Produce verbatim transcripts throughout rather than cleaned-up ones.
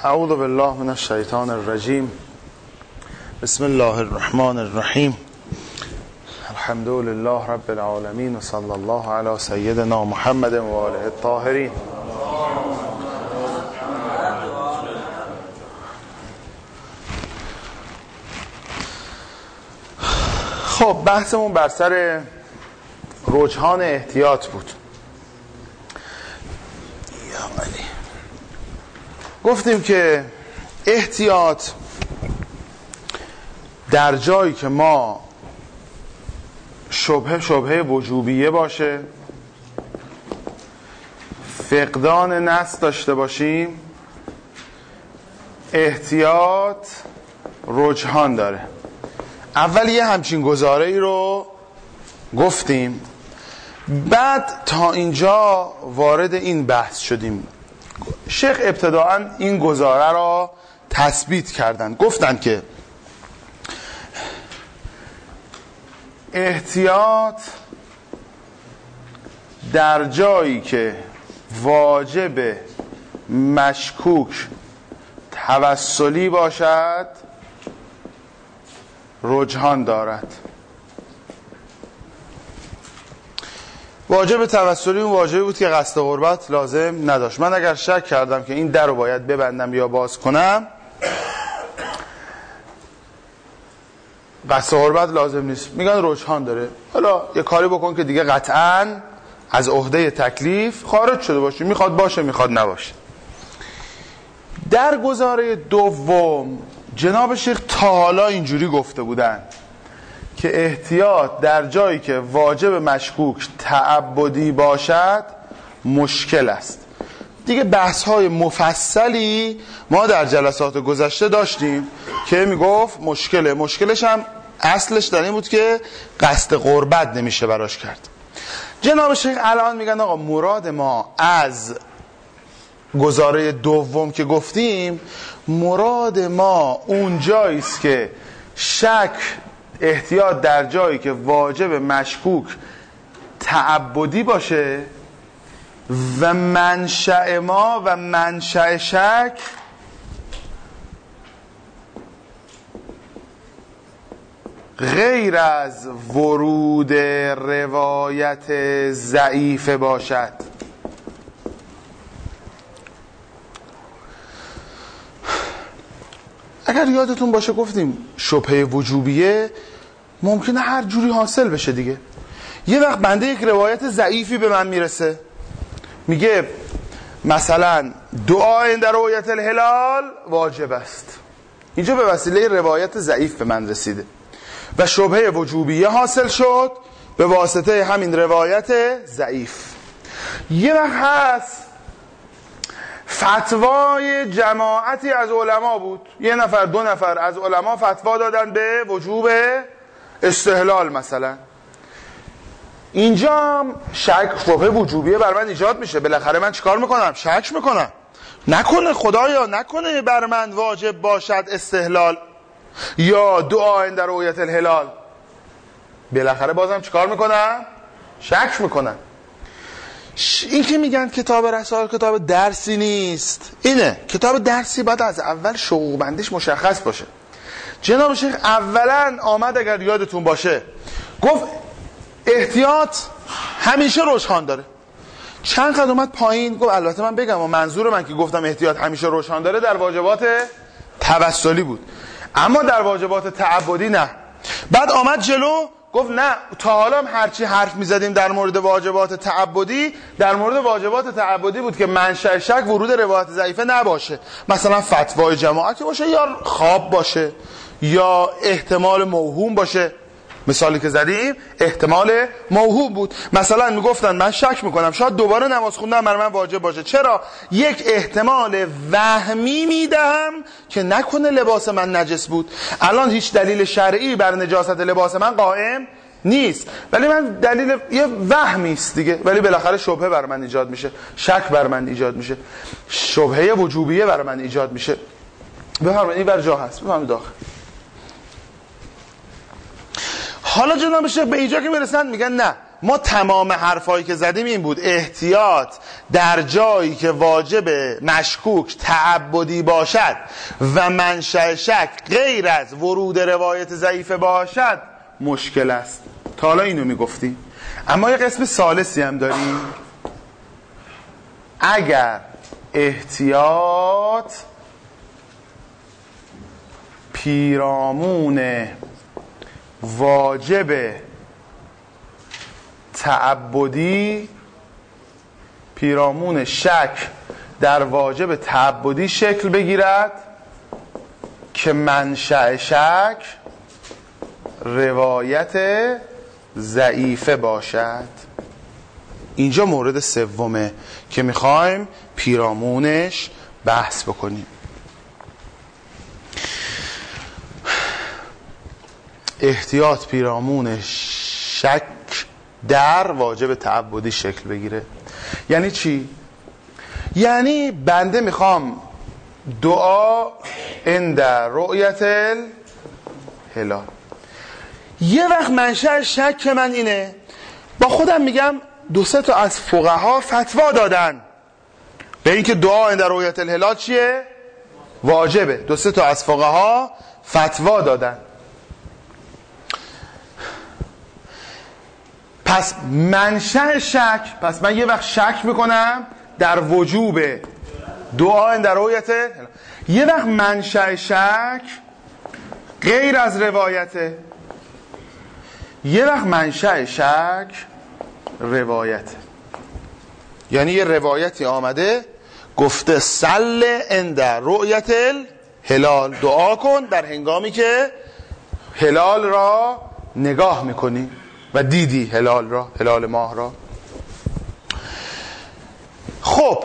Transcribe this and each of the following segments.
اعوذ بالله من الشیطان الرجیم. بسم الله الرحمن الرحیم. الحمد لله رب العالمین و صلی الله علی سیدنا محمد و آله الطاهرین. خب بحثمون بر سر رجحان احتیاط بود. گفتیم که احتیاط در جایی که ما شبهه شبهه وجوبیه باشه، فقدان نص داشته باشیم، احتیاط رجحان داره. اول یه همچین گزاره ای رو گفتیم، بعد تا اینجا وارد این بحث شدیم. شیخ ابتداعا این گزاره را تثبیت کردن، گفتن که احتیاط در جایی که واجب مشکوک توسلی باشد رجحان دارد. واجب توسلی اون واجبی بود که قصد قربت لازم نداشت. من اگر شک کردم که این در رو باید ببندم یا باز کنم، قصد قربت لازم نیست، میگن رجحان داره. حالا یه کاری بکن که دیگه قطعاً از عهده تکلیف خارج شده باشی، میخواد باشه میخواد نباشه. در گزاره دوم جناب شیخ تا حالا اینجوری گفته بودن که احتیاط در جایی که واجب مشکوک تعبدی باشد مشکل است. دیگه بحث های مفصلی ما در جلسات گذشته داشتیم که میگفت مشکله. مشکلش هم اصلش در این بود که قصد قربت نمیشه براش کرد. جناب شیخ الان میگن آقا مراد ما از گزاره دوم که گفتیم، مراد ما اون جاییست که شک احتیاط در جایی که واجب مشکوک تعبدی باشه و منشأ ما و منشأ شک غیر از ورود روایت ضعیفه باشد. اگر یادتون باشه گفتیم شبهه وجوبیه ممکنه هر جوری حاصل بشه دیگه. یه وقت بنده یک روایت ضعیفی به من میرسه، میگه مثلا دعا در رؤیت الهلال واجب است. اینجا به وسیله روایت ضعیف به من رسیده و شبهه وجوبیه حاصل شد به واسطه همین روایت ضعیف. یه وقت هست فتوای جماعتی از علما بود، یه نفر دو نفر از علما فتوا دادن به وجوب استحلال مثلا. اینجا شک شبهه وجوبیه بر من ایجاد میشه. بالاخره من چیکار میکنم؟ شک میکنم نکنه خدایا نکنه بر من واجب باشد استحلال یا دعا در رؤیت الهلال. بالاخره بازم چیکار میکنم؟ شک میکنم. این که میگن کتاب رسائل کتاب درسی نیست، اینه کتاب درسی باید از اول شروع بندیش مشخص باشه. جناب شیخ اولا آمد اگر یادتون باشه گفت احتیاط همیشه رجحان داره. چند قد اومد پایین گفت البته من بگم و منظور من که گفتم احتیاط همیشه رجحان داره در واجبات توسلی بود، اما در واجبات تعبدی نه. بعد آمد جلو گفت نه، تا حالا هم هرچی حرف میزدیم در مورد واجبات تعبدی در مورد واجبات تعبدی بود که منشأ شک ورود روایت ضعیفه نباشه، مثلا فتوای جماعتی باشه یا خواب باشه یا احتمال موهوم باشه. مثالی که زدیم احتمال موهوم بود. مثلا میگفتن من شک میکنم شاید دوباره نماز خوندن برای من واجب باشه. چرا؟ یک احتمال وهمی میدهم که نکنه لباس من نجس بود. الان هیچ دلیل شرعی بر نجاست لباس من قائم نیست، ولی من دلیل یه وهمی است دیگه، ولی بالاخره شبهه بر من ایجاد میشه، شک بر من ایجاد میشه، شبهه وجوبیه بر من ایجاد میشه. بفرمایید این بر جا هست، بفرمایید داخل. حالا جناب شیخ به اینجا که میرسن میگن نه، ما تمام حرفایی که زدیم این بود: احتیاط در جایی که واجب مشکوک تعبدی باشد و منشأ شک غیر از ورود روایت ضعیفه باشد مشکل است. تا حالا اینو میگفتیم. اما یه قسم ثالثی هم داریم: اگر احتیاط پیرامون واجب تعبدی پیرامون شک در واجب تعبدی شکل بگیرد که منشأ شک روایت ضعیفه باشد. اینجا مورد سومه که میخوایم پیرامونش بحث بکنیم. احتیاط پیرامون شک در واجب تعبدی شکل بگیره. یعنی چی؟ یعنی بنده میخوام دعا عند رؤیت الهلال، یه وقت منشأ شک من اینه، با خودم میگم دو سه تا از فقها فتوا دادن به این که دعا عند رؤیت الهلال چیه؟ واجبه. دو سه تا از فقها فتوا دادن. پس منشأ شک، پس من یه وقت شک میکنم در وجوب دعا در رؤیت، یه وقت منشأ شک غیر از روایته، یه وقت منشأ شک روایته. یعنی یه روایتی آمده گفته صل عند رؤیت الهلال، دعا کن در هنگامی که هلال را نگاه میکنی و دیدی هلال را، هلال ماه را. خب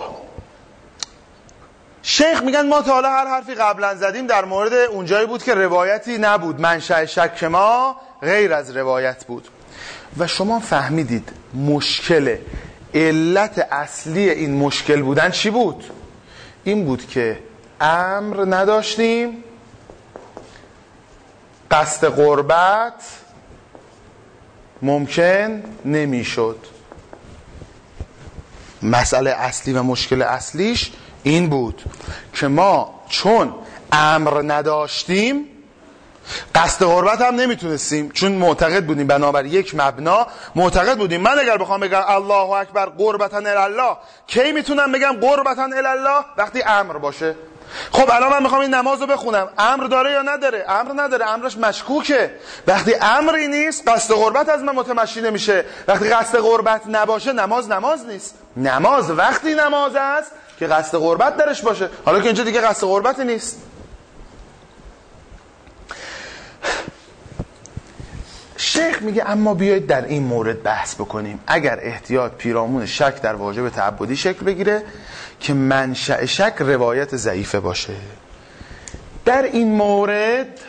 شیخ میگن ما تا حالا هر حرفی قبلا زدیم در مورد اونجایی بود که روایتی نبود، منشأ شک ما غیر از روایت بود. و شما فهمیدید مشکل، علت اصلی این مشکل بودن چی بود؟ این بود که امر نداشتیم، قصد قربت ممکن نمیشد. مسئله اصلی و مشکل اصلیش این بود که ما چون امر نداشتیم قصد قربت هم نمیتونستیم، چون معتقد بودیم بنابر یک مبنا معتقد بودیم من اگر بخوام بگم الله اکبر قربتاً الله، کی میتونم بگم قربتاً الله؟ وقتی امر باشه. خب الان من میخوام این نماز رو بخونم، امر داره یا نداره؟ امر نداره، امرش مشکوکه. وقتی امری نیست قصد قربت از من متمشی نمیشه. وقتی قصد قربت نباشه نماز نماز نیست. نماز وقتی نماز است که قصد قربت درش باشه. حالا که اینجا دیگه قصد قربتی نیست. شیخ میگه اما بیایید در این مورد بحث بکنیم. اگر احتیاط پیرامون شک در واجب تعبدی شکل بگیره که منشأ شک روایت ضعیفه باشه، در این مورد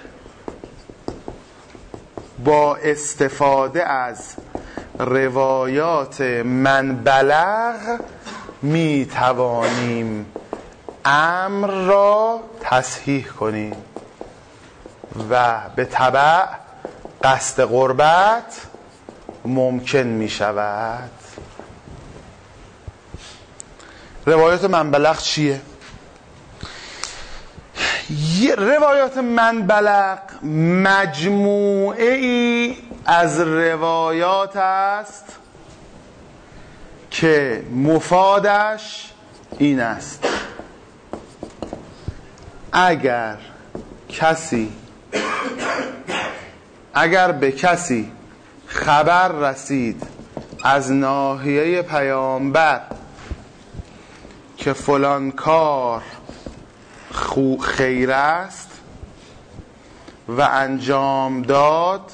با استفاده از روایات من بلغ می توانیم امر را تصحیح کنیم و به تبع قصد قربت ممکن می شود. روایات من بلغ چیه؟ روایات من بلغ مجموعه ای از روایات است که مفادش این است: اگر کسی اگر به کسی خبر رسید از ناحیه پیامبر که فلان کار خو خیر است و انجام داد،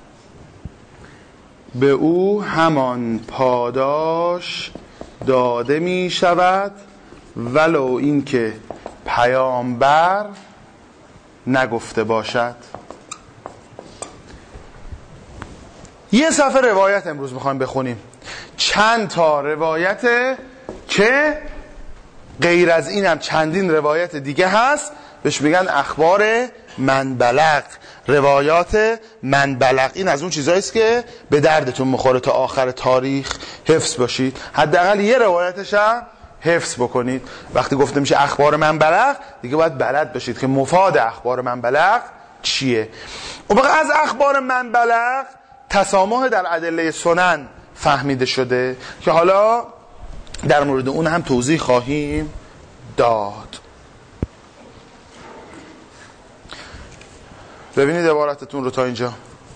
به او همان پاداش داده می شود ولو اینکه پیامبر نگفته باشد. یه صفحه روایت امروز میخوایم بخونیم، چند تا روایت که غیر از این هم چندین روایت دیگه هست. بهش میگن اخبار من بلغ، روایات من بلغ. این از اون چیزایی است که به دردتون میخوره تا آخر تاریخ حفظ باشید، حداقل یه روایتش هم حفظ بکنید. وقتی گفته میشه اخبار من بلغ دیگه باید بلد باشید که مفاد اخبار من بلغ چیه. اون وقت از اخبار من بلغ تسامح در ادله سنن فهمیده شده که حالا در مورد اون هم توضیح خواهیم داد. ببینید عبارتتون رو تا اینجا.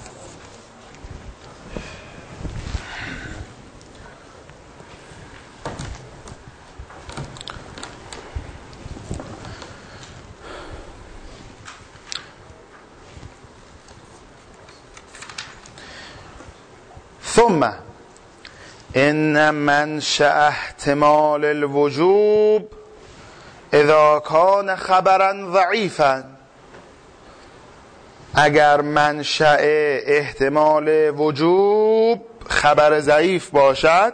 ثم ان منشأ احتمال الوجوب اذا کان خبرا ضعیفا، اگر منشأ احتمال وجوب خبر ضعیف باشد،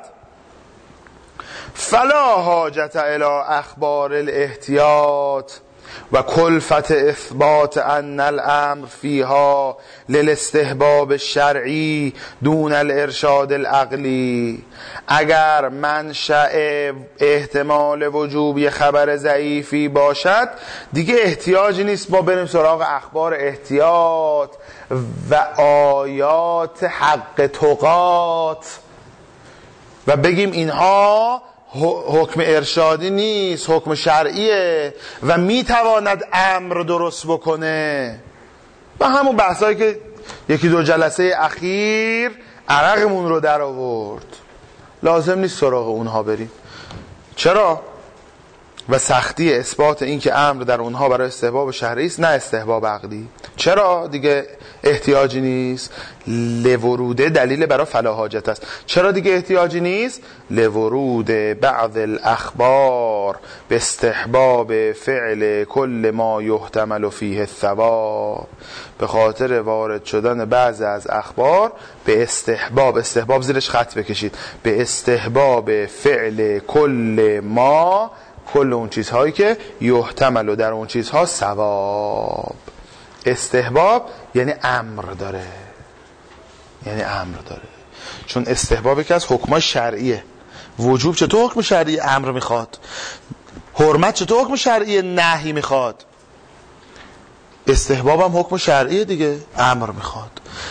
فلا حاجت الی اخبار الاحتیاط و کلفت اثبات ان الامر فیها للاستحباب الشرعی دون الارشاد العقلی. اگر منشأ احتمال وجوبی خبر ضعیفی باشد دیگه احتیاجی نیست ما بریم سراغ اخبار احتیاط و آیات حق تقات و بگیم اینها حکم ارشادی نیست، حکم شرعیه و میتواند امر درست بکنه. و همون بحثایی که یکی دو جلسه اخیر عرقمون رو در آورد، لازم نیست سراغ اونها بریم. چرا؟ و سختی اثبات این که امر در اونها برای استحباب شرعی است نه استحباب عقلی. چرا دیگه احتیاجی نیست؟ لوروده دلیل برای فلا حاجت است. چرا دیگه احتیاجی نیست؟ لورود بعض الاخبار به استحباب فعل کل ما یحتمل فیه الثواب، به خاطر وارد شدن بعض از اخبار به استحباب، استحباب زیرش خط بکشید، به استحباب فعل کل ما، کل اون چیزهایی که یحتمل و در اون چیزها ثواب. استحباب یعنی امر داره، یعنی امر داره، چون استحباب که از حکم شرعیه. وجوب چطور حکم شرعی؟ امر میخواد. حرمت چطور حکم شرعی؟ نهی میخواد. استحباب هم حکم شرعیه دیگه، امر میخواد.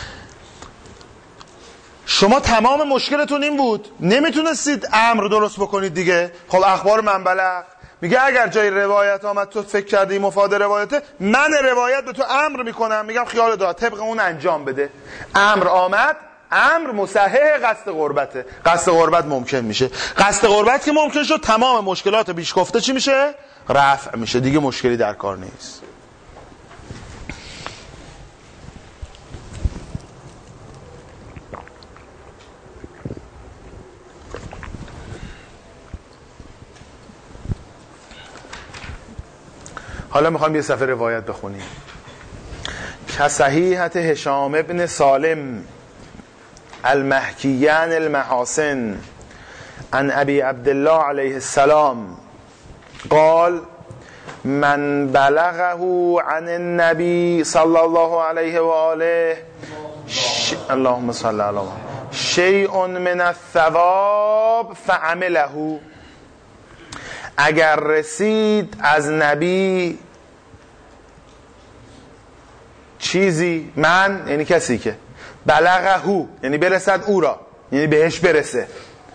شما تمام مشکلتون این بود نمیتونستید امر درست بکنید دیگه. خب اخبار من بلغ میگه اگر جای روایت آمد تو فکر کردی مفاد روایته، من روایت به تو امر میکنم، میگم خیال داد طبق اون انجام بده. امر آمد، امر مصحح قصد قربته، قصد قربت ممکن میشه. قصد قربت که ممکن شد تمام مشکلات پیش گفته چی میشه؟ رفع میشه، دیگه مشکلی در کار نیست. حالا میخوام یه صفحه روایت بخونیم. کصحیحت هشام ابن سالم المحکیان المحاسن عن ابی عبدالله علیه السلام قال من بلغه عن النبی صلی الله علیه و آله ش... اللهم صل علی محمد شیء من الثواب فعمله. اگر رسید از نبی چیزی، من یعنی کسی که، بلغه یعنی برسد او را، یعنی بهش برسه.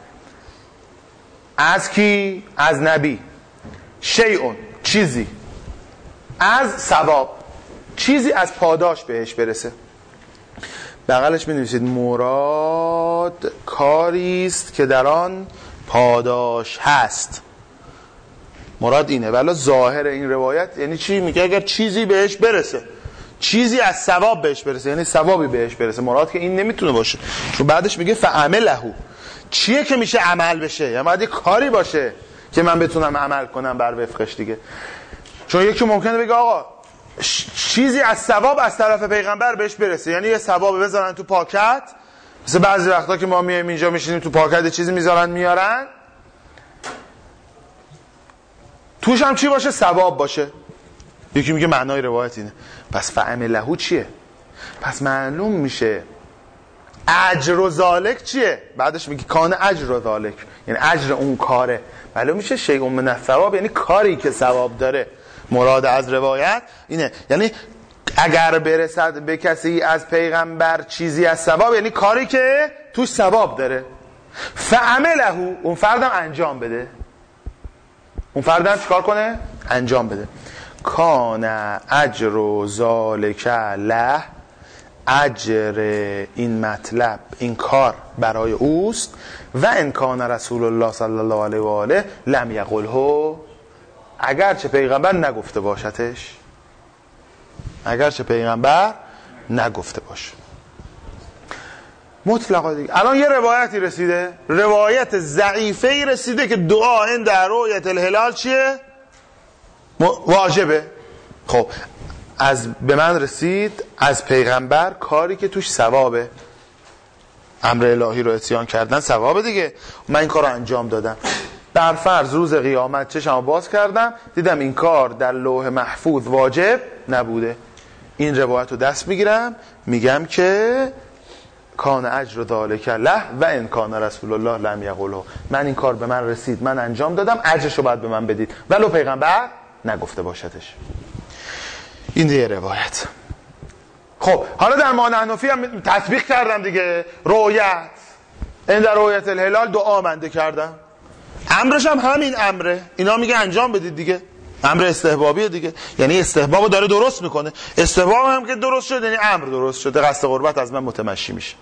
از کی؟ از نبی. شیء چیزی، از ثواب چیزی از پاداش بهش برسه. بغلش می نویسید مراد کاری است که در آن پاداش هست. مراد اینه. ولی ظاهر این روایت یعنی چی؟ میگه اگر چیزی بهش برسه، چیزی از ثواب بهش برسه، یعنی ثوابی بهش برسه. مراد که این نمیتونه باشه، چون بعدش میگه فعمله. چیه که میشه عمل بشه؟ یعنی باید یه کاری باشه که من بتونم عمل کنم بر وفقش دیگه. چون یکی ممکنه بگه آقا چیزی از ثواب از طرف پیغمبر بهش برسه، یعنی یه ثواب بذارن تو پاکت، مثل بعضی وقتا که ما میایم اینجا میشینیم تو پاکت چیزی میذارن میارن، توش هم چی باشه؟ ثواب باشه. یکی میگه معنای روایت اینه. پس فعمله چیه؟ پس معلوم میشه اجر و ذالک چیه؟ بعدش میگه کان اجر و ذالک، یعنی اجر اون کاره. معلوم میشه شیء من الثواب یعنی کاری که ثواب داره. مراد از روایت اینه، یعنی اگر برسد به کسی از پیغمبر چیزی از ثواب یعنی کاری که توش ثواب داره. فعمله، اون فردم انجام بده. اون فردم چیکار کنه؟ انجام بده. کان اجر و ذالک له، اجر این مطلب این کار برای اوست. و ان کان رسول الله صلی الله علیه و آله لم یقله، اگرچه پیغمبر نگفته باشدش، اگرچه پیغمبر نگفته باشه. مطلقا دیگه. الان یه روایتی رسیده، روایت ضعیفه‌ای رسیده که دعا عند رؤیت الهلال چیه؟ واجبه. خب از به من رسید از پیغمبر کاری که توش ثوابه، امر الهی رو اتیان کردن ثوابه دیگه. من این کار رو انجام دادم. در فرض روز قیامت چشمو باز کردم دیدم این کار در لوح محفوظ واجب نبوده، این روایت رو دست میگیرم میگم که کان اجر ذالک له و ان کان رسول الله لم یقله، من این کار به من رسید من انجام دادم، اجرشو باید به من بدید ولو پیغمبر نگفته باشدش. این دیگه روایت. خب حالا در ما نحنفی هم تطبیق کردم دیگه. رؤیت این در رؤیت الهلال دعا منده کردم، امرش هم همین امره، اینا میگه انجام بدید دیگه، امر استحبابیه دیگه، یعنی استحبابو داره درست میکنه. استحباب هم که درست شد یعنی امر درست شده، قصد قربت از من متمشی میشه.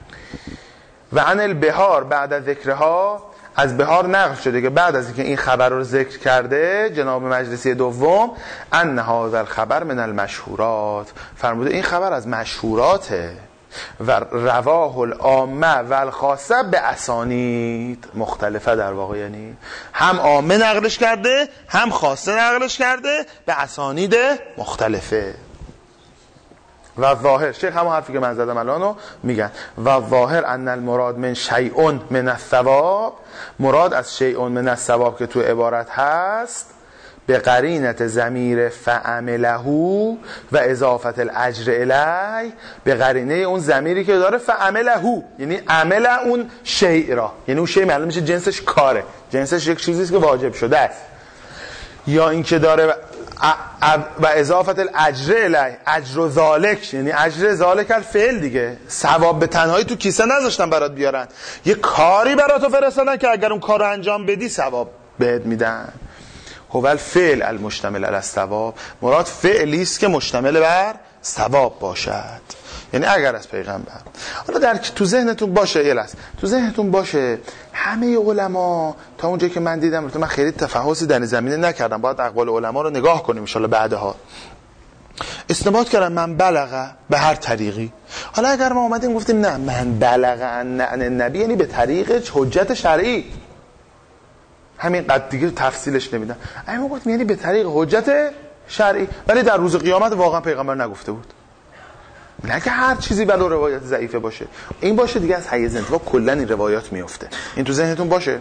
و عن البهار بعد از ذکرها، از بهار نقل شده که بعد از اینکه این خبر رو ذکر کرده جناب مجلسی دوم، ان هذا الخبر من المشهورات، فرموده این خبر از مشهوراته. و رواه العامه و الخاصه به اسانید مختلفه، در واقع یعنی هم عامه نقلش کرده هم خاصه نقلش کرده به اسانید مختلفه. و ظاهر، شیخ همون حرفی که من زدم الانو میگن، و ظاهر ان المراد من شیء من الثواب، مراد از شیء من الثواب که تو عبارت هست به قرینت ضمیر فعمله و اضافت الاجر الی، به قرینه اون ضمیری که داره فعمله، یعنی عمل اون شیء را، یعنی اون شیء معلوم میشه جنسش کاره، جنسش یک چیزیست که واجب شده است، یا این که داره و اضافت الاجر الی، اجر و ذالک، یعنی اجر ذالک الفعل دیگه، ثواب به تنهایی تو کیسه نذاشتن برات بیارن، یه کاری براتو فرستادن که اگر اون کارو انجام بدی ثواب بهت میدن. هو الفعل المشتمل علی الثواب، مراد فعلی است که مشتمل بر ثواب باشد، یعنی اگر از پیغمبر. حالا در تو ذهنتون باشه، یه لحظه تو ذهنتون باشه همه علما تا اونجایی که من دیدم، من خیلی تفحصی در زمینه نکردم، باید اقوال علما رو نگاه کنیم ان شاء الله بعدها، استنباط کردم من بلغه به هر طریقی. حالا اگر ما اومدیم گفتیم نه من بلغه ان النبی یعنی به طریق حجت شرعی، همین قد دیگه تفصیلش نمیدن، اما گفتم یعنی به طریق حجت شرعی، ولی در روز قیامت واقعا پیغمبر نگفته بود. نه که هر چیزی ولو روایت ضعیفه باشه این باشه دیگه از حیز انتفاع کلا این روایات میفته، این تو ذهنتون باشه.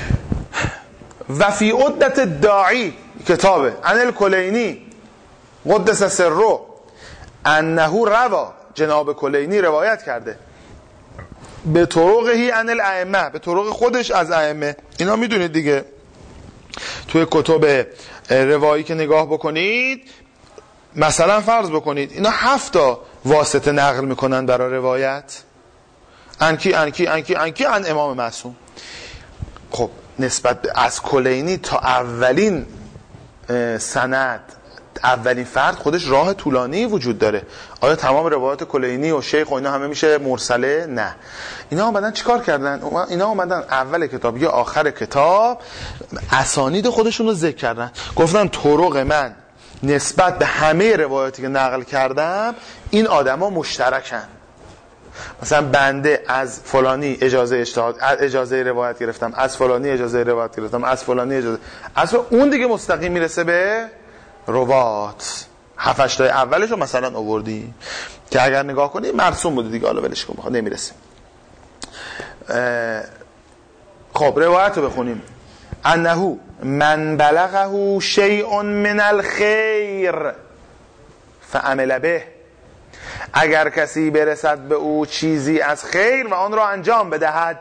و فی عدت داعی کتابه عن الکلینی قدس سره انه روا، جناب کلینی روایت کرده به طرقهی عن الائمه، به طرق خودش از ائمه. اینا میدونید دیگه توی کتب روایی که نگاه بکنید، مثلا فرض بکنید اینا هفت تا واسطه نقل میکنن برای روایت، انکی انکی انکی انکی ان امام معصوم. خب نسبت از کلینی تا اولین سند، اولین فرد خودش راه طولانی وجود داره. آیا تمام روایات کلینی و شیخ و اینا همه میشه مرسله؟ نه. اینا اومدن چیکار کردن؟ اینا اومدن اول کتاب یا آخر کتاب اسانید خودشون رو ذکر کردن، گفتن طرق من نسبت به همه روایاتی که نقل کردم این آدما مشترکن. مثلا بنده از فلانی اجازه اجتهاد اجازه روایت گرفتم، از فلانی اجازه روایت گرفتم، از فلانی اجازه، از اون دیگه مستقیم میرسه به روات. هفتش تای اولش رو مثلا آوردی که اگر نگاه کنی مرسوم بوده دیگه، حالا ولش کن بخواد نمیرسه. خب روایت رو بخونیم. انه من بلغه شیء من الخیر فعمل به، اگر کسی برسد به او چیزی از خیر و آن را انجام بدهد،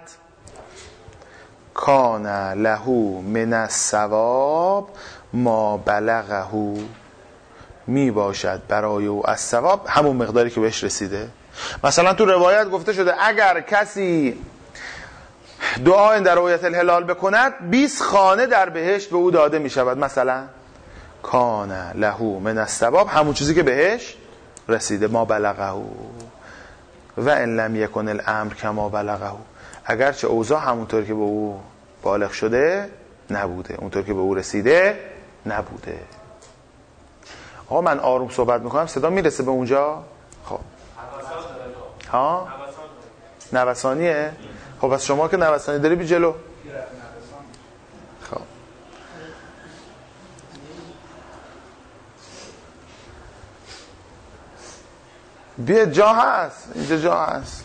کان له من الثواب ما بلغه، می باشد برای او از ثواب همون مقداری که بهش رسیده. مثلا تو روایت گفته شده اگر کسی دعا در رؤیت الهلال بکند بیست خانه در بهشت به او داده می شود. مثلا کان له من الثواب همون چیزی که بهش رسیده، ما بلغه و ان لم یکن الامر کما بلغه، اگرچه اوضاع همونطور که به او بالغ شده نبوده، اونطور که به او رسیده نبوده. آقا من آروم صحبت میکنم، صدا میرسه به اونجا؟ خب ها نوسانیه؟ خب از شما که نوسانی داری بی جلو. خب بیا جا هست، اینجا جا هست.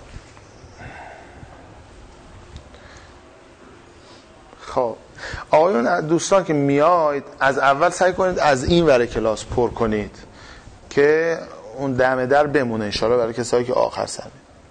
خب آقایون دوستان که میاید از اول سعی کنید از این ور کلاس پر کنید که اون دم در بمونه انشاءالله برای کسایی که آخر سر.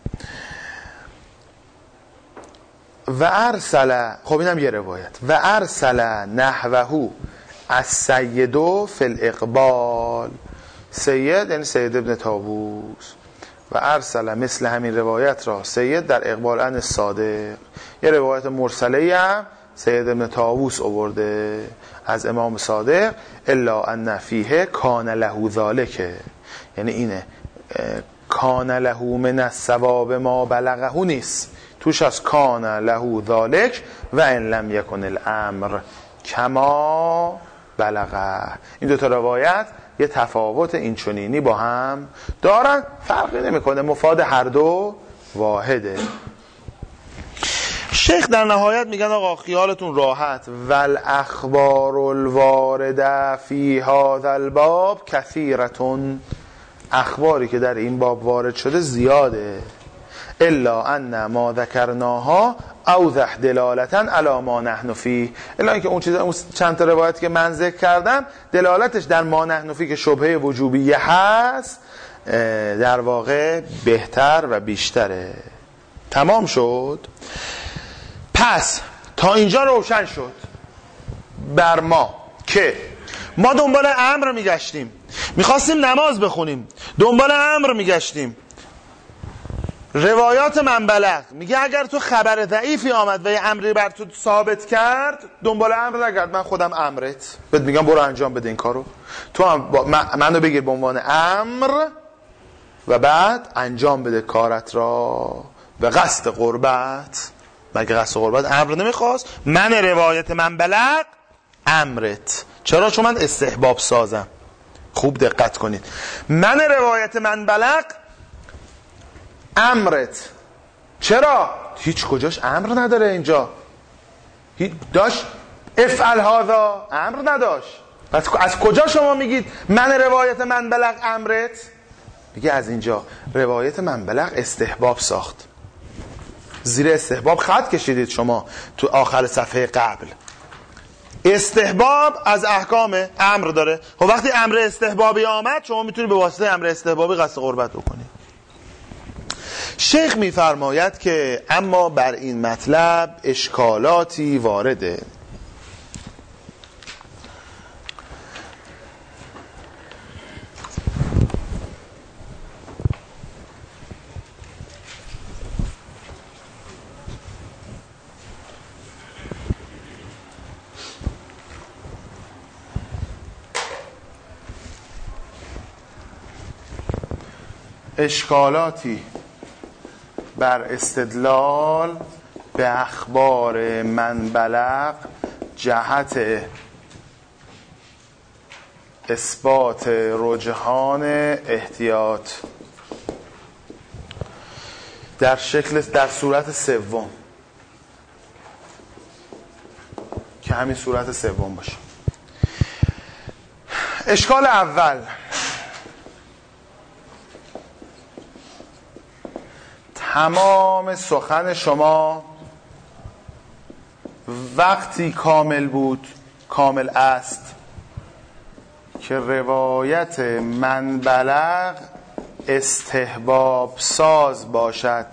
و ارسل، خب اینم یه روایت، و ارسل نحوه از سیدو فی الاقبال، سید یعنی سید ابن طاووس، و ارسل مثل همین روایت را سید در اقبال عن صادق. یه روایت مرسله هم سید ابن طاووس آورده از امام صادق، الا ان فیه کان له ذالک، یعنی اینه کان له من الثواب ما بلغه نیست، توش از کان له ذالک و ان لم یکن الامر کما بلغه. این دو تا روایت یه تفاوت اینچنینی با هم دارن، فرقی نمیکنه، مفاد هر دو واحده. شیخ در نهایت میگن آقا خیالتون راحت، والاخبار الوارده فی هذا الباب کثیرتون، اخباری که در این باب وارد شده زیاده، الا ان ما ذکرناها اوضح دلالتا علی ما نحن فیه، الا اینکه اون چیز اون چند تا روایت که من ذکر کردم دلالتش در ما نحن فیه که شبهه وجوبیه هست در واقع بهتر و بیشتره. تمام شد. پس تا اینجا روشن شد بر ما که ما دنبال امر میگشتیم، میخواستیم نماز بخونیم، دنبال امر میگشتیم. روایات من بلغ میگه اگر تو خبر ضعیفی آمد و یه امری بر تو ثابت کرد دنبال امر نگرد، من خودم امرت بهت میگم برو انجام بده این کارو، تو هم منو بگیر به عنوان امر و بعد انجام بده کارت را به قصد قربت. مگه قصد قربت امر نمیخواست؟ من روایت من بلغ امرت. چرا؟ چون من استحباب سازم. خوب دقت کنید، من روایت من بلغ امرت. چرا؟ هیچ کجاش امر نداره اینجا، داشت افعل هذا امر نداشت. پس از کجا شما میگید من روایت من بلغ امرت؟ میگه از اینجا روایت من بلغ استحباب ساخت، زیر استحباب خط کشیدید شما تو آخر صفحه قبل. استحباب از احکام امر داره. خب وقتی امر استحبابی آمد شما میتونید به واسطه امر استحبابی قصد قربت بکنید. شیخ میفرماید که اما بر این مطلب اشکالاتی وارده. اشکالاتی بر استدلال به اخبار من بلغ جهت اثبات رجحان احتیاط در شکل در صورت سوم که همین صورت سوم باشه. اشکال اول، تمام سخن شما وقتی کامل بود کامل است که روایت من بلغ استحباب ساز باشد،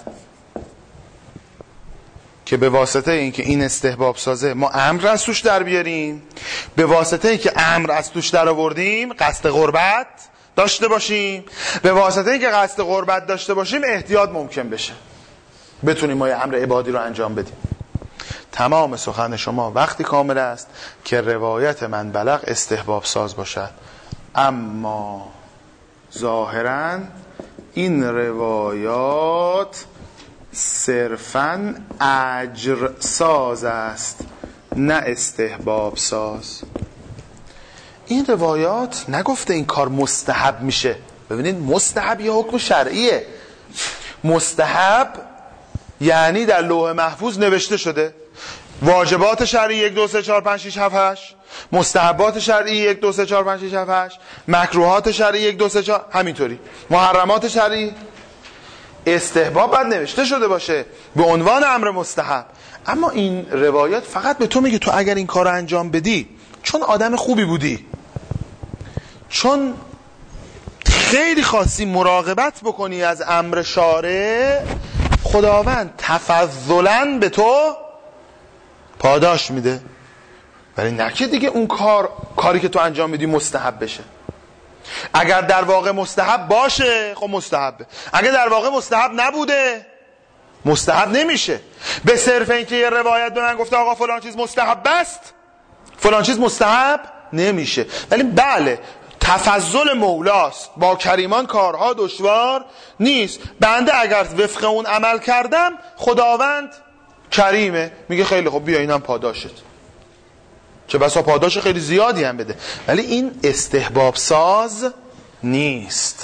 که به واسطه اینکه این استحباب سازه ما امر از توش در بیاریم، به واسطه اینکه امر از توش در آوردیم قصد قربت داشته باشیم، به واسطه اینکه قصد قربت داشته باشیم احتیاط ممکن بشه، بتونیم ما یه امر عبادی رو انجام بدیم. تمام سخن شما وقتی کامل است که روایت من بلغ استحباب ساز باشد. اما ظاهراً این روایات صرفاً اجر ساز است، نه استحباب ساز. این روایات نگفته این کار مستحب میشه. ببینید مستحب یه حکم شرعیه. مستحب یعنی در لوح محفوظ نوشته شده واجبات شرعی یک دو سه چهار پنج شش هفت هشت، مستحبات شرعی یک دو سه چهار پنج شش هفت هشت، مکروهات شرعی یک دو سه چهار، همینطوری محرمات شرعی. استحباب باید نوشته شده باشه به عنوان امر مستحب. اما این روایات فقط به تو میگه تو اگر این کار رو انجام بدی، چون آدم خوبی بودی، چون خیلی خواستی مراقبت بکنی از امر شارع، خداوند تفضلاً به تو پاداش میده. ولی نه که دیگه اون کار کاری که تو انجام میدی مستحب بشه. اگر در واقع مستحب باشه خب مستحبه، اگر در واقع مستحب نبوده مستحب نمیشه. به صرف اینکه یه روایت به من گفته آقا فلان چیز مستحب است، فلان چیز مستحب نمیشه. ولی بله تفضل مولاست، با کریمان کارها دشوار نیست. بنده اگر وفق اون عمل کردم خداوند کریمه، میگه خیلی خب بیا اینم پاداشت، چه بسا پاداش خیلی زیادی هم بده. ولی این استحباب ساز نیست.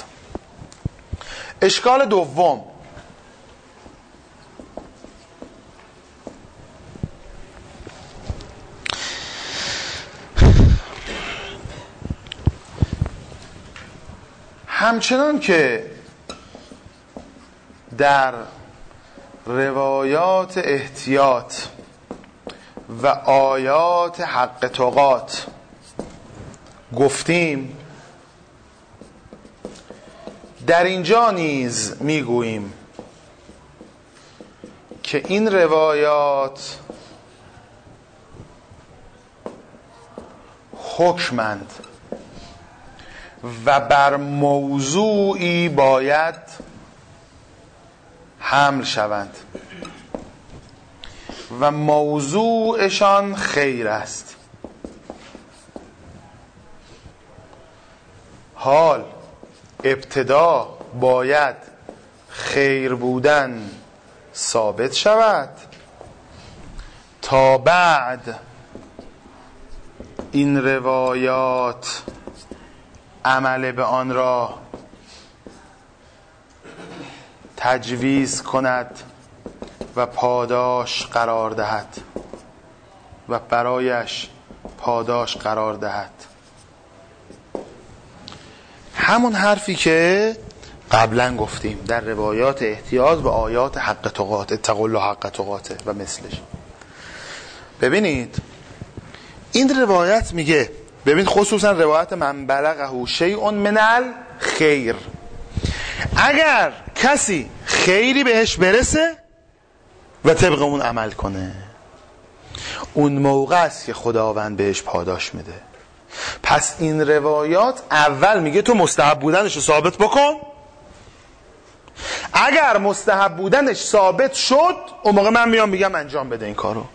اشکال دوم، همچنان که در روایات احتیاط و آیات حق تقات گفتیم، در اینجا نیز میگوییم که این روایات حکمند و بر موضوعی باید حمل شوند و موضوعشان خیر است. حال ابتدا باید خیر بودن ثابت شود تا بعد این روایات عمل به آن را تجویز کند و پاداش قرار دهد و برایش پاداش قرار دهد. همون حرفی که قبلا گفتیم در روایات احتیاط و آیات حق تقات، اتقوا الله حق تقاته و مثلش. ببینید این روایت میگه، ببین خصوصا روایت من بلغه شیء من الخیر، اگر کسی خیری بهش برسه و طبق اون عمل کنه، اون موقع است که خداوند بهش پاداش میده. پس این روایات اول میگه تو مستحب بودنش رو ثابت بکن، اگر مستحب بودنش ثابت شد اون موقع من میام میگم انجام بده این کارو.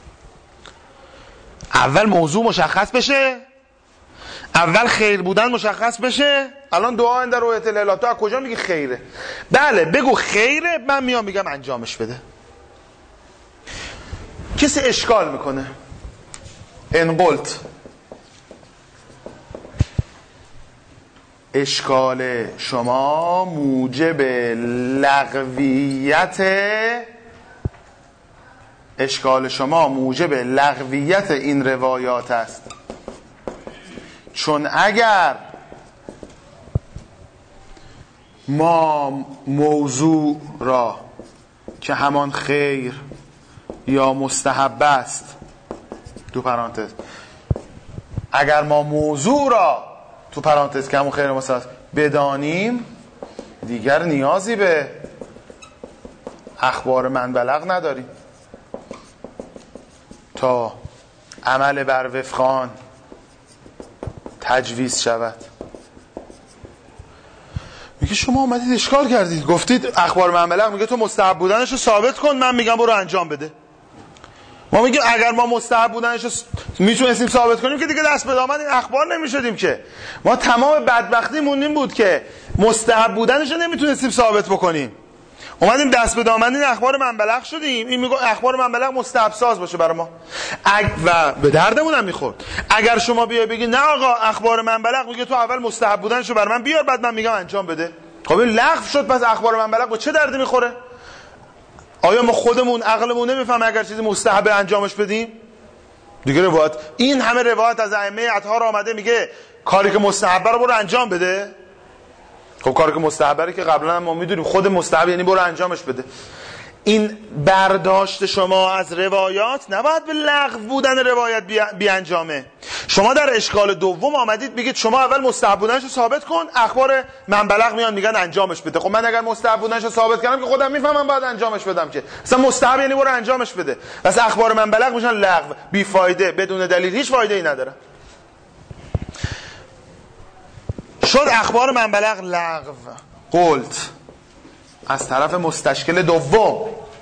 اول موضوع مشخص بشه، اول خیر بودن مشخص بشه. الان دعا در روایت لیلا تو از کجا میگی خیره؟ بله بگو خیره، من میام میگم انجامش بده. کسی اشکال میکنه ان قلت، اشکال شما موجب لغویت اشکال شما موجب لغویت این روایات است، چون اگر ما موضوع را که همان خیر یا مستحب است دو پرانتز اگر ما موضوع را تو پرانتز که همون خیر مثلا بدانیم دیگر نیازی به اخبار من بلغ نداریم تا عمل بر وفقان تجویز شود. میگه شما اومدید اشکال کردید، گفتید اخبار من بلغ، میگه تو مستحب بودنش رو ثابت کن، من میگم برو انجام بده. ما میگیم اگر ما مستحب بودنش رو میتونستیم ثابت کنیم که دیگه دست به دامن این اخبار نمیشدیم که. ما تمام بدبختیمون این بود که مستحب بودنش رو نمیتونستیم ثابت بکنیم، اومدیم دست به دامن این اخبار من بلغ شدیم. این میگه اخبار من بلغ مستحب ساز باشه برای ما اگ... و به دردمون هم میخورد. اگر شما بیای بگی نه آقا اخبار من بلغ، میگه تو اول مستحب بودنشو برای من بیار بعد من میگم انجام بده. خب این لغو شد، پس اخبار من بلغ به چه دردی میخوره؟ آیا ما خودمون عقلمون نمیفهمه اگر چیزی مستحب انجامش بدیم؟ دیگه روایت این همه روایت از ائمه اطهار آمده میگه کاری که مستحب رو برو انجام بده. خب کاری که مستحبه که قبلا ما میدونیم خود مستحب یعنی برو انجامش بده. این برداشت شما از روایات نباید به لغو بودن روایت بی انجامه. شما در اشکال دوم آمدید بگید شما اول مستحب بودنش رو ثابت کن، اخبار من بلغ میان میگن انجامش بده. خب من اگر مستحب بودنش رو ثابت کردم که خودم میفهمم باید انجامش بدم، که اصلا مستحب یعنی برو انجامش بده. پس اخبار من بلغ میشن لغو، بی فایده، بدون دلیل، هیچ فایده ای نداره. شد اخبار من بلغ لغو. قلت از طرف مستشکل دوم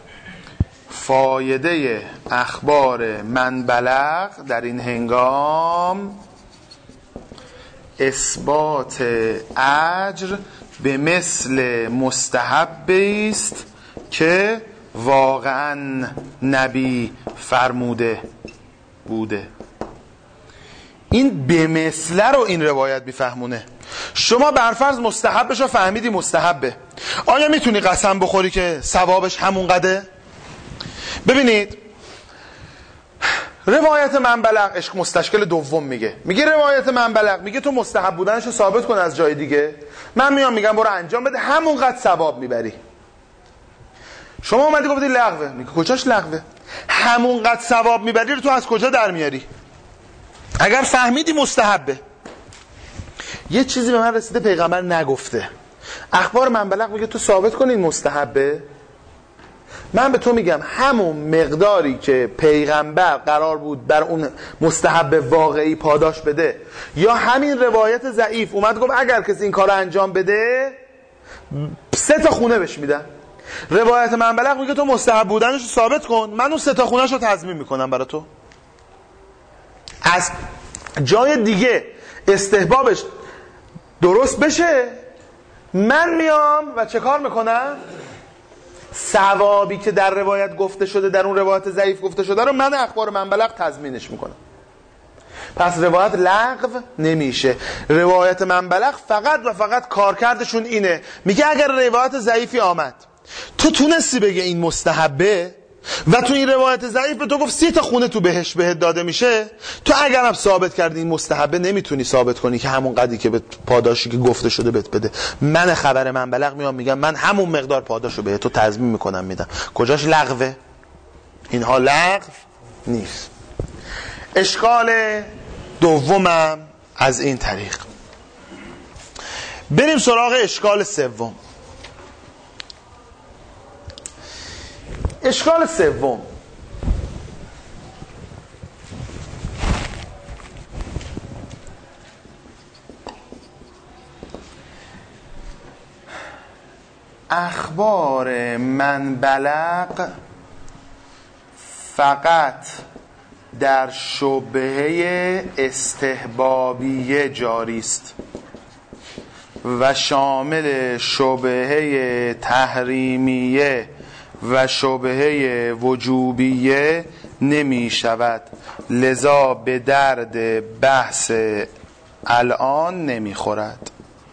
فایده اخبار من بلغ در این هنگام اثبات اجر به مثل مستحب است که واقعا نبی فرموده بوده. این به مثل رو این روایت بیفهمونه. شما برفرض مستحبش رو فهمیدی مستحبه، آیا میتونی قسم بخوری که ثوابش همون قده؟ ببینید روایت من بلغ عشق مستشکل دوم میگه میگه روایت من بلغ میگه تو مستحب بودنشو ثابت کن از جای دیگه، من میام میگم برو انجام بده، همون قد ثواب میبری. شما اومدی گفتی لغوه، میگه کجاش لغوه؟ همون قد ثواب میبری رو تو از کجا در میاری؟ اگر فهمیدی مستحبه. یه چیزی به من رسیده پیغمبر نگفته، اخبار من بلغ میگه تو ثابت کن این مستحبه، من به تو میگم همون مقداری که پیغمبر قرار بود بر اون مستحب واقعی پاداش بده، یا همین روایت ضعیف اومد گفت اگر کسی این کار انجام بده سه تا خونه بهش میدن. روایت من بلغ میگه تو مستحب بودنش رو ثابت کن، من اون سه تا خونه‌ش رو تضمین میکنم برای تو. از جای دیگه استحبابش درست بشه، من میام و چه کار میکنم؟ ثوابی که در روایت گفته شده، در اون روایت ضعیف گفته شده رو من اخبار من بلغ تضمینش میکنم. پس روایت لغو نمیشه. روایت من بلغ فقط و فقط کارکردشون اینه، میگه اگر روایت ضعیفی آمد تو تونستی بگه این مستحبه و تو این روایت ضعیف به تو گفت سی تا خونه تو بهش بهت داده میشه، تو اگرم ثابت کردی این مستحبه نمیتونی ثابت کنی که همون قدری که به پاداشی که گفته شده بهت بده. من خبر من بلغ میام میگم من همون مقدار پاداشو به تو تضمین میکنم میدم. کجاش لغوه؟ اینها لغو نیست. اشکال دومم از این طریق. بریم سراغ اشکال سوم. اشکال سوم اخبار من بلغ فقط در شبهه استحبابیه جاری است و شامل شبهه تحریمیه و شبهه وجوبیه نمی شود، لذا به درد بحث الان نمی خورد.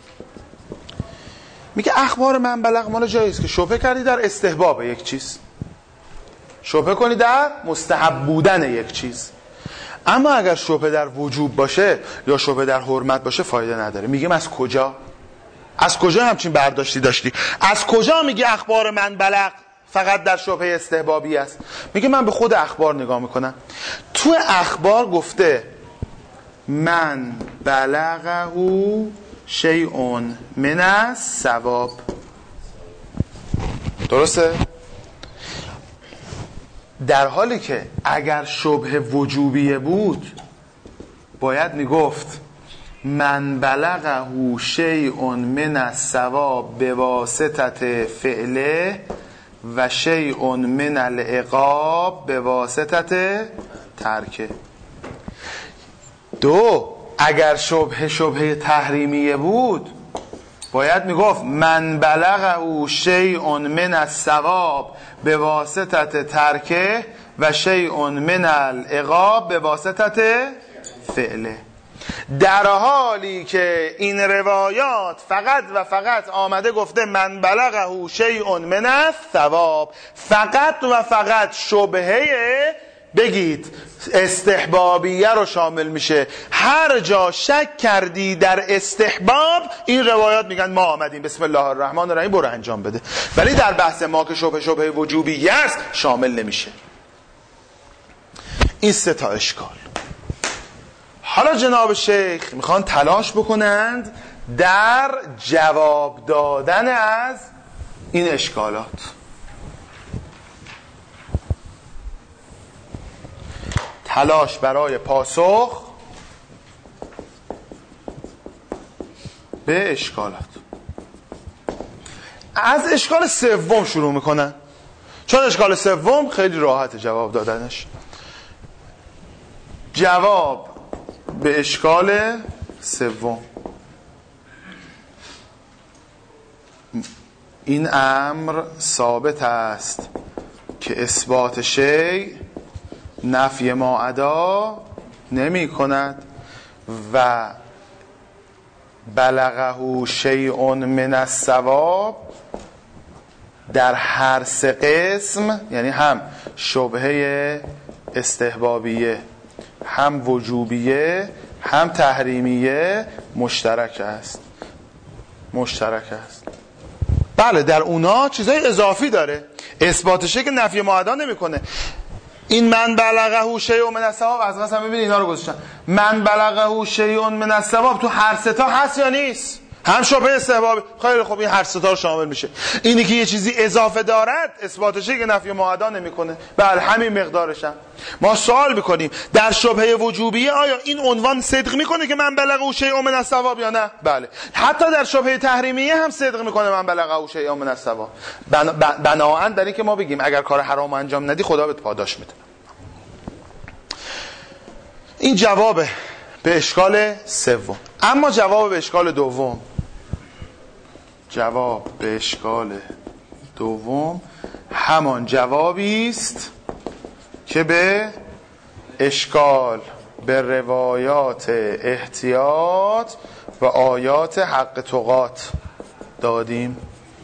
میگه اخبار من بلغ مال جاییست که شبهه کردی در استحباب یک چیز، شبهه کنی در مستحب بودن یک چیز، اما اگر شبهه در وجوب باشه یا شبهه در حرمت باشه فایده نداره. میگیم از کجا؟ از کجا همچین برداشتی داشتی؟ از کجا میگه اخبار من بلغ فقط در شبهه استحبابی است؟ میگه من به خود اخبار نگاه میکنم. تو اخبار گفته من بلغه شیء من الثواب. درسته؟ در حالی که اگر شبه وجوبیه بود باید میگفت من بلغه شیء من الثواب بواسطه فعله و شیء من العقاب بواسطه ترکه. دو، اگر شبه شبه تحریمیه بود باید میگفت من بلغه شیء من الثواب بواسطه ترکه و شیء من العقاب بواسطه فعله. در حالی که این روایات فقط و فقط آمده گفته من بلغه شیء من الثواب، فقط و فقط شبهه بگید استحبابیه رو شامل میشه. هر جا شک کردی در استحباب این روایات میگن ما آمدیم بسم الله الرحمن الرحیم برو انجام بده، ولی در بحث ما که شبه شبه وجوبیه است شامل نمیشه. این سه تا اشکال. حالا جناب شیخ میخوان تلاش بکنند در جواب دادن از این اشکالات. تلاش برای پاسخ به اشکالات. از اشکال سوم شروع میکنن، چون اشکال سوم خیلی راحت جواب دادنش. جواب به اشکال سوم: این امر ثابت است که اثبات شیء نفی ما ادا نمی کند و بلغه شیء من الثواب در هر سه قسم، یعنی هم شبهه استحبابیه، هم وجوبیه، هم تحریمیه، مشترک است. مشترک است. بله، در اونا چیزای اضافی داره. اثباتشه که نفی ما ادا نمیکنه. این من بلغه شیء من الثواب از قسم ببین اینا رو گذاشتن. من بلغه شیء من الثواب تو هر سه تا هست یا نیست؟ هم شبهه استحباب. خیلی خوب، این هر سه تا رو شامل میشه. اینی که یه چیزی اضافه دارد اثباتشه که نفی ما ادا نمیکنه. بله، همین مقدارش هم. ما سوال میکنیم در شبهه وجوبیه آیا این عنوان صدق میکنه که من بلغه شیء من الثواب یا نه؟ بله. حتی در شبهه تحریمیه هم صدق میکنه من بلغه شیء من الثواب. بناهن در این که ما بگیم اگر کار حرام انجام ندی خدا بهت پاداش میده. این جواب به اشکال سوم. اما جواب به اشکال دوم، جواب به اشکال دوم همان جوابی است که به اشکال به روایات احتیاط و آیات حق تقات دادیم.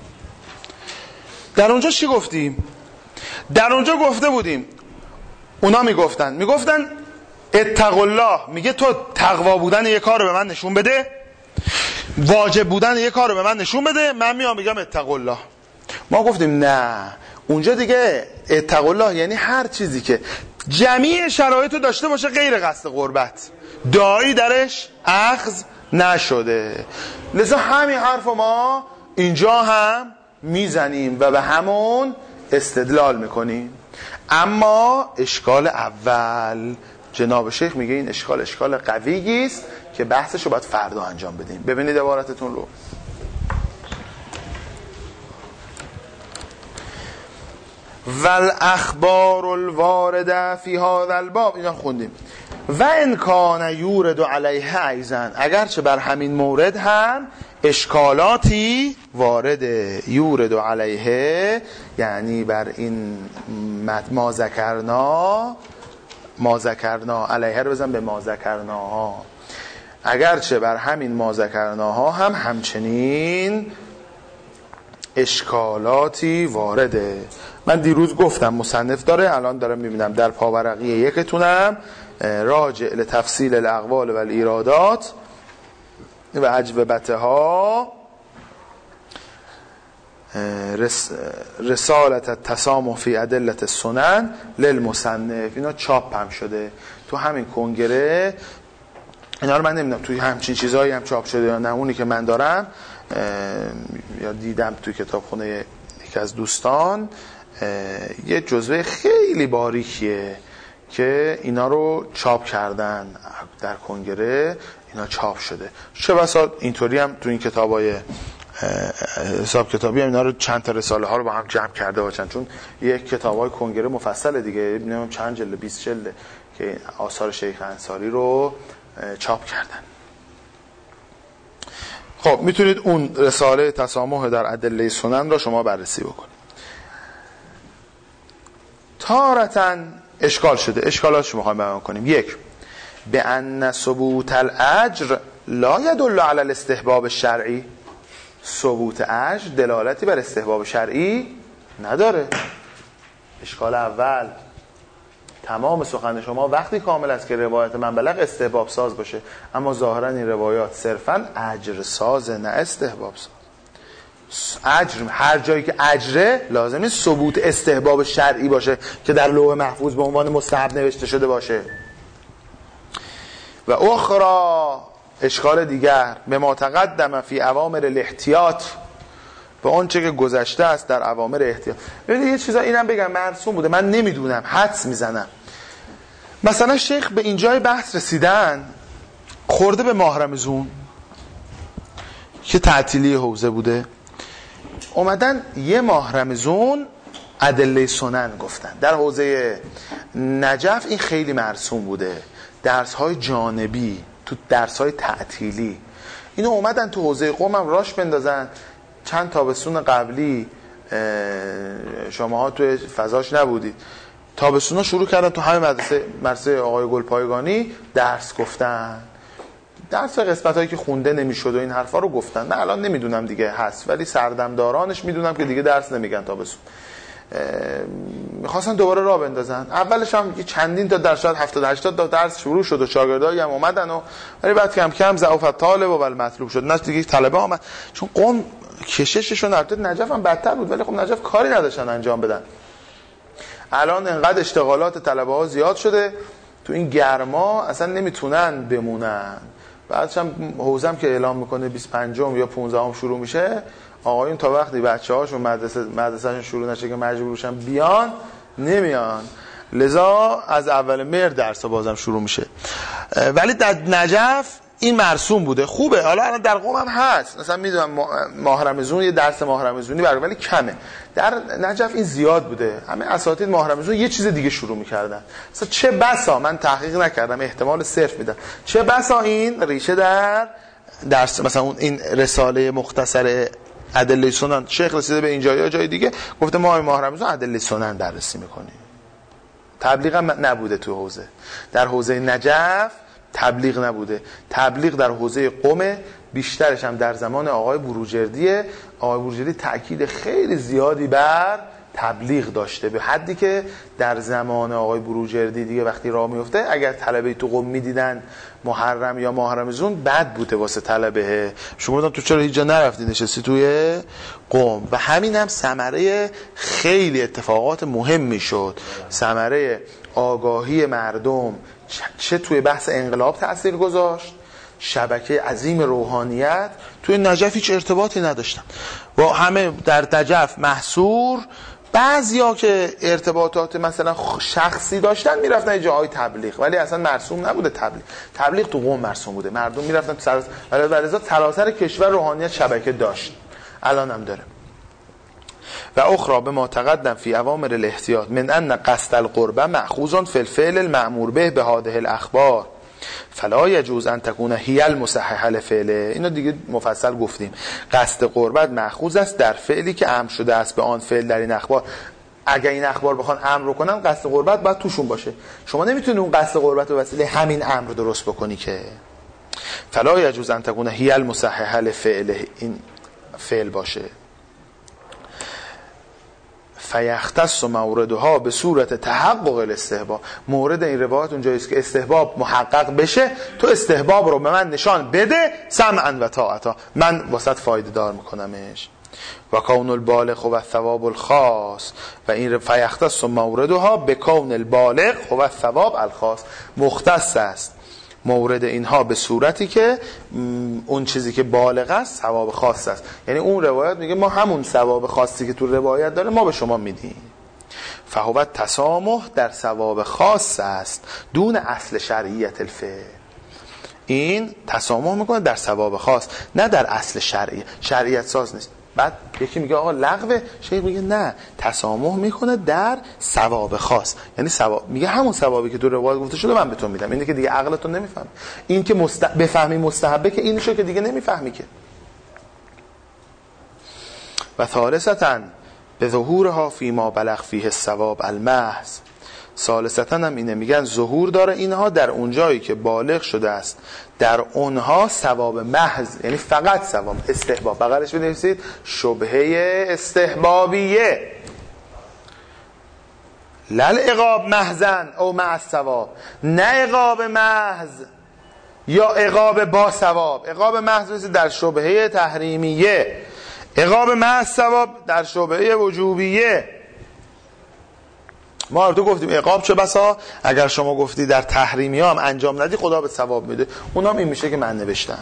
در اونجا چی گفتیم؟ در اونجا گفته بودیم اونا میگفتن میگفتن اتقوا الله، میگه تو تقوا بودن یه کار رو به من نشون بده، واجب بودن یه کار رو به من نشون بده، من میام میگم اتقوا الله. ما گفتیم نه، اونجا دیگه اتقوا الله یعنی هر چیزی که جمیع شرایط رو داشته باشه غیر قصد قربت، داعی درش اخذ نشده. لذا همین حرف ما اینجا هم میزنیم و به همون استدلال میکنیم. اما اشکال اول جناب شیخ میگه این اشکال اشکال قویی است که بحثش رو باید فردا انجام بدیم. ببینید عبارتتون رو. والاخبار الوارده فی هذا الباب، اینا خوندیم. و ان کان یورد علیه ایضا، اگرچه بر همین مورد هم اشکالاتی وارد یورد علیه، یعنی بر این ما ذکرنا ما ذکرنا علیه رو بزن به ما ذکرناها، اگرچه بر همین ما ذکرناها هم همچنین اشکالاتی وارده. من دیروز گفتم مصنف داره، الان دارم میبینم در پاورقی یکتونم راجع لتفصیل الاقوال و الایرادات و اجوبتها رس رسالت التسامح فی ادلة السنن للمصنف، اینا چاپ هم شده تو همین کنگره. اینا رو من نمیدونم توی همچین چیزایی هم چاپ شده یا نه. اونی که من دارم یا دیدم توی کتابخونه یکی از دوستان یه جزوه خیلی باریکیه که اینا رو چاپ کردن در کنگره، اینا چاپ شده. چه بسا اینطوری هم تو این کتابای حساب کتابی هم اینا رو چند تا رساله ها رو با هم جمع کرده باشن، چون یک کتابای کنگره مفصل دیگه نمیدونم چند جلد بیست جلد که آثار شیخ انصاری رو چاپ کردن. خب میتونید اون رساله تسامح در ادله سنن را شما بررسی بکنید. تارتن اشکال شده، اشکالاتش رو میخوایم بیان کنیم. یک، به ان ثبوت الاجر لا يدل على الاستحباب الشرعی، ثبوت اجر دلالتی بر استحباب شرعی نداره. اشکال اول، تمام سخن شما وقتی کامل است که روایت من بلغ استحباب ساز باشه، اما ظاهرا این روایات صرفا اجر ساز نه استحباب ساز. اجر هر جایی که اجره لازم نیست ثبوت استحباب شرعی باشه که در لوح محفوظ به عنوان مستحب نوشته شده باشه. و اخرى، اشکال دیگر، به ما تقدم فی اوامر الاحتیاط، به اون چه که گذشته است در اوامر احتیاط. ببینید یه چیزا اینم بگم مرسوم بوده، من نمیدونم، حدس میزنم. مثلا شیخ به اینجای بحث رسیدن خورده به ماه رمضان که تعطیلی حوزه بوده، اومدن یه ماه رمضان ادله سنن گفتن. در حوزه نجف این خیلی مرسوم بوده، درس های جانبی تو درس های تعطیلی اینو اومدن تو حوزه قم هم راش بندازن. چند تابستون قبلی شماها توی فضاش نبودید، تابستونا شروع کردن تو همین مدرسه مدرسه آقای گلپایگانی درس گفتن، درس قسمت هایی که خونده نمیشد و این حرفا رو گفتن. من الان نمیدونم دیگه هست، ولی سردمدارانش میدونم که دیگه درس نمیگن تابستون. میخواستن دوباره راه بندازن. اولش هم چندین تا درس، شاید هفتاد هشتاد تا درس شروع شد و شاگردایی هم اومدن و ولی بعد کم کم ضعف طالب و بل مطلوب شد، نه دیگه طلبه آمد. چون قم کشششون البته نجف هم بدتر بود، ولی خب نجف کاری نداشتن انجام بدن. الان انقدر اشتغالات طلبه ها زیاد شده تو این گرما اصلا نمیتونن بمونن. بعدش هم حوزم که اعلام میکنه بیست و پنجم یا پانزدهم شروع میشه، آقایون تا وقتی بچه‌هاشون مدرسه مدرسه‌شون شروع نشه که مجبورشن بیان نمیان، لذا از اول مهر درس‌ها بازم شروع میشه. ولی در نجف این مرسوم بوده، خوبه. حالا الان در قم هم هست، مثلا میدونم ماه رمضان یه درس ماه رمضانی برای، ولی کمه. در نجف این زیاد بوده، همه اساتید ماه رمضان یه چیز دیگه شروع می‌کردن. مثلا چه بسا، من تحقیق نکردم، احتمال صرف میدم، چه بسا این ریشه در درس مثلا اون این رساله مختصر ادله سنن شیخ رسیده به اینجا یا جای دیگه گفته ما ماه رمضان ادله سنن بررسی می‌کنیم. تبلیغ هم نبوده تو حوزه. در حوزه نجف تبلیغ نبوده. تبلیغ در حوزه قم، بیشترش هم در زمان آقای بروجردیه. آقای بروجردی تأکید خیلی زیادی بر تبلیغ داشته، به حدی که در زمان آقای بروجردی دیگه وقتی راه میفته اگر طلبه تو قم میدیدن محرم یا ماه رمضان بد بوده واسه طلبه. شما گفتم تو چرا هیچ جا نرفتی نشستی توی قم؟ و همین هم ثمره خیلی اتفاقات مهم میشد، ثمره آگاهی مردم چه توی بحث انقلاب تأثیر گذاشت. شبکه عظیم روحانیت توی نجف هیچ ارتباطی نداشتن و همه در نجف محصور. بعضیا که ارتباطات مثلا شخصی داشتن میرفتن یه جاهای تبلیغ، ولی اصلا مرسوم نبوده تبلیغ. تبلیغ تو قم مرسوم بوده، مردم میرفتن تو سر ولی سراسر کشور روحانیت شبکه داشت، الان هم داره. و اخرى به ما تقدم فی اوامر الاحتیاط من ان قصد القربه مأخوذ فی الفعل المأمور به به هذه الاخبار فلا یجوز ان تکون هی المصححه لفعله. اینو دیگه مفصل گفتیم. قصد قربت مأخوذ است در فعلی که امر شده است به آن فعل در این اخبار. اگر این اخبار بخوان امر کنن قصد قربت باید توشون باشه. شما نمیتونی اون قصد قربت به وسیله همین امر درست بکنی که. فلا یجوز ان تکون هی المصححه لفعله، این فعل باشه. فیختص موردها به صورت تحقق الاستحباب. مورد این روایت اونجاییست که استحباب محقق بشه، تو استحباب رو به من نشان بده، سمعا و طاعتا، من واسط فایده دار میکنمش. و کون البالغ و الثواب الخاص، و این فیختص موردها به کون البالغ و الثواب الخاص، مختص است مورد اینها به صورتی که اون چیزی که بالغ است ثواب خاص است. یعنی اون روایت میگه ما همون ثواب خاصی که تو روایت داره ما به شما میدیم. فهو تسامح در ثواب خاص است دون اصل شرعیت الفعل. این تسامح میکنه در ثواب خاص نه در اصل شرعی، شرعیت ساز نیست. بعد یکی میگه آقا لغوه، شیخ میگه نه، تسامح میکنه در ثواب خاص. یعنی ثواب میگه همون ثوابی که تو روایت گفته شده من به تو میدم. اینه که دیگه عقلتون نمیفهمه. این که مست... بفهمی مستحبه که اینشو که دیگه نمیفهمی که. و ثالثاً به ظهورها فیما بلغ فیه الثواب المحض. ثالثاً هم اینه، میگن ظهور داره اینها در اونجایی که بالغ شده است در اونها ثواب محض، یعنی فقط ثواب استحباب. بغلش بنویسید شبهه استحبابیه، لل عقاب محضن او مع الثواب، نه عقاب محض یا عقاب با ثواب. عقاب محض در شبهه تحریمیه، عقاب مع الثواب در شبهه وجوبیه. ما تو گفتیم عقاب چه بسا اگر شما گفتی در تحریمی ها هم انجام ندی خدا به ثواب میده، اونام این میشه که من نوشتم.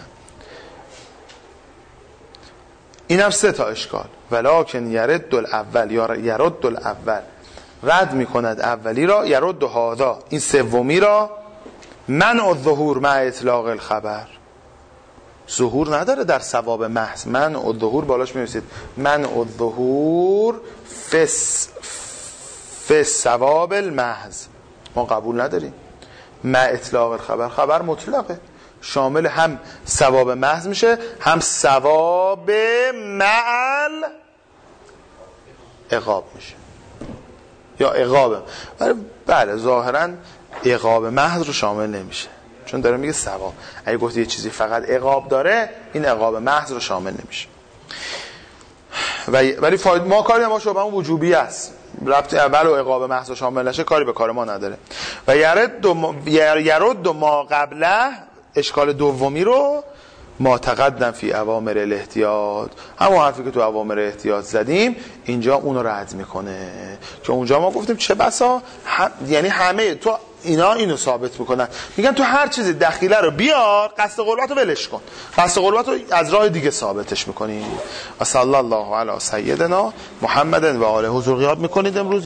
اینم سه تا اشکال. ولکن یرد الاول یا یرد الاول، رد میکند اولی را، یرد هذا این سومی را، منع الظهور مع اطلاق الخبر. ظهور نداره در ثواب محض. منع الظهور بالاش می‌نویسید منع الظهور فس فس ثواب المحض، ما قبول نداریم. مع اطلاق الخبر، خبر مطلقه، شامل هم ثواب محض میشه هم ثواب معل عقاب میشه یا عقاب. ولی بله ظاهرا عقاب محض رو شامل نمیشه چون داره میگه ثواب. اگه گفتی یه چیزی فقط عقاب داره این عقاب محض رو شامل نمیشه. ولی فاید ما کاری ما شبهه وجوبی است، ربط اول و عقاب محض شامل نشه کاری به کار ما نداره. و یرد دو یرد دو ما قبله، اشکال دومی رو ما تقدم فی اوامر الاحتیاط، همون حرفی که تو اوامر احتیاط زدیم اینجا اونو رد میکنه. که اونجا ما گفتیم چه بسا هم... یعنی همه تو اینا اینو ثابت میکنن، میگن تو هر چیزی دخیله رو بیار، قصد قربت رو ولش کن، قصد قربت رو از راه دیگه ثابتش میکنی. و صلی الله علی سیدنا محمد و آله. حضور غیاب میکنید امروز؟